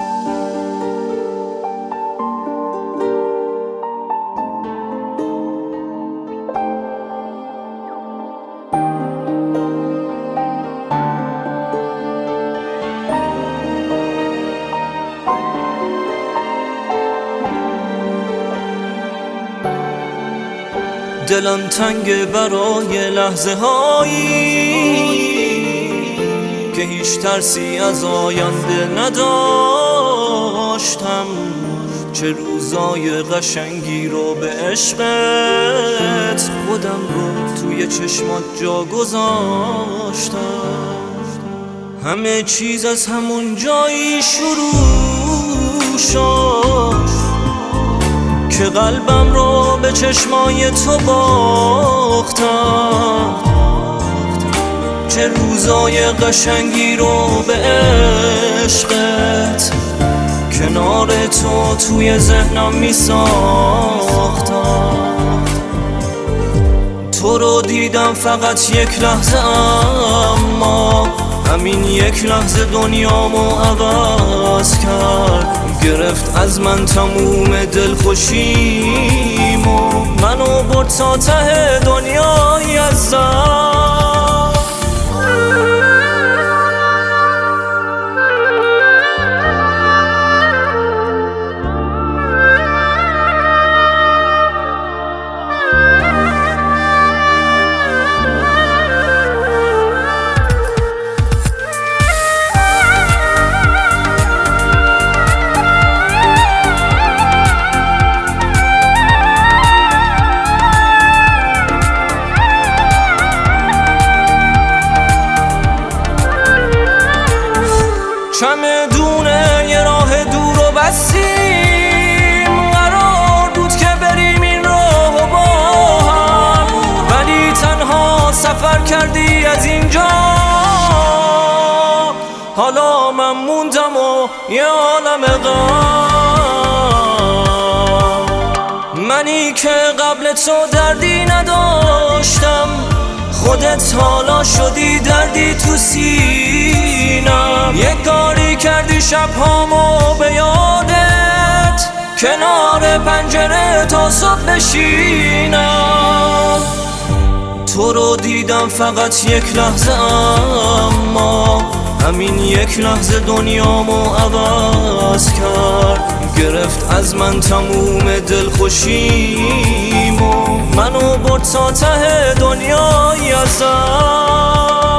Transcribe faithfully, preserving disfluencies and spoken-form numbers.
دلم تنگ برای لحظه هایی که هیچ ترسی از آینده نداشتم، چه روزای قشنگی رو به عشقت خودم رو توی چشمات جا گذاشتم. همه چیز از همون جایی شروع شد که قلبم رو به چشمای تو باختم، چه روزای قشنگی رو به عشقت کنار تو توی ذهنم می ساختم. تو رو دیدم فقط یک لحظه، اما همین یک لحظه دنیامو عوض کرد. گرفت از من تموم دلخوشیمو، منو برد تا ته دنیای عزیزم. چمدونه یه راه دور و بستیم، قرار بود که بریم این راه و با هم، ولی تنها سفر کردی از اینجا. حالا من موندم و یه عالم غم، منی که قبل تو دردی نداشتم، خودت حالا شدی دردی تو سینم. یک کاری کردی شبهامو به یادت، کنار پنجره تا صبح بشینم. تو رو دیدم فقط یک لحظه، اما همین یک لحظه دنیامو عوض کرد. گرفت از من تموم دلخوشیمو، منو برد تا ته دنیای عزیزم.